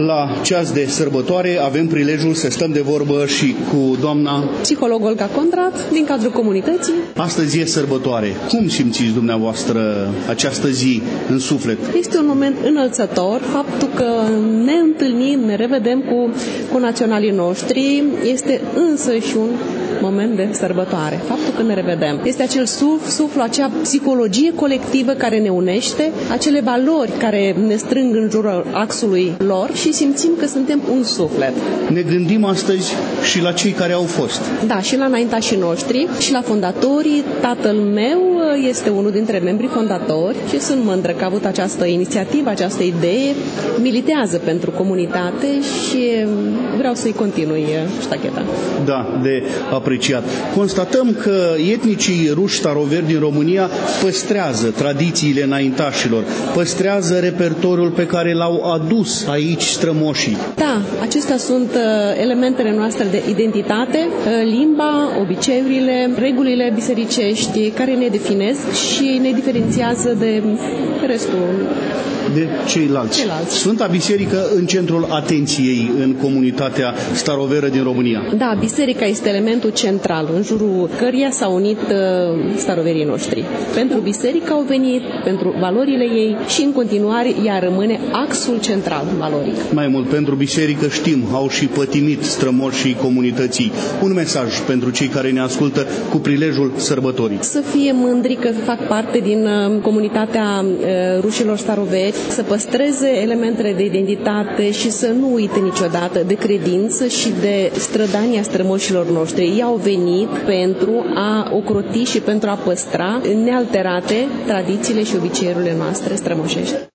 La ceas de sărbătoare avem prilejul să stăm de vorbă și cu doamna psiholog Olga Condrat, din cadrul comunității. Astăzi e sărbătoare. Cum simțiți dumneavoastră această zi în suflet? Este un moment înălțător, faptul că ne întâlnim, ne revedem cu naționalii noștri, este însăși un moment de sărbătoare. Faptul că ne revedem. Este acel suflu, acea psihologie colectivă care ne unește, acele valori care ne strâng în jurul axului lor și simțim că suntem un suflet. Ne gândim astăzi și la cei care au fost. Da, și la înaintașii noștri și la fondatorii. Tatăl meu este unul dintre membrii fondatori și sunt mândră că a avut această inițiativă, această idee, militează pentru comunitate și vreau să-i continui ștacheta. Da, de apreciat. Constatăm că etnicii ruși staroveri din România păstrează tradițiile înaintașilor, păstrează repertoriul pe care l-au adus aici strămoșii. Da, acestea sunt elementele noastre de identitate, limba, obiceiurile, regulile bisericești care ne definesc și ne diferențiază de restul. De ceilalți. Sfânta Biserică în centrul atenției în comunitatea staroveră din România. Da, biserica este elementul central în jurul căruia s-au unit staroverii noștri. Pentru biserică au venit, pentru valorile ei și în continuare ea rămâne axul central valoric. Mai mult, pentru biserică știm, au și pătimit strămoșii comunității. Un mesaj pentru cei care ne ascultă cu prilejul sărbătorii. Să fie mândri că fac parte din comunitatea rușilor staroveri, să păstreze elementele de identitate și să nu uite niciodată de credință și de strădania strămoșilor noștri. Ei au venit pentru a ocroti și pentru a păstra nealterate tradițiile și obiceiurile noastre strămoșești.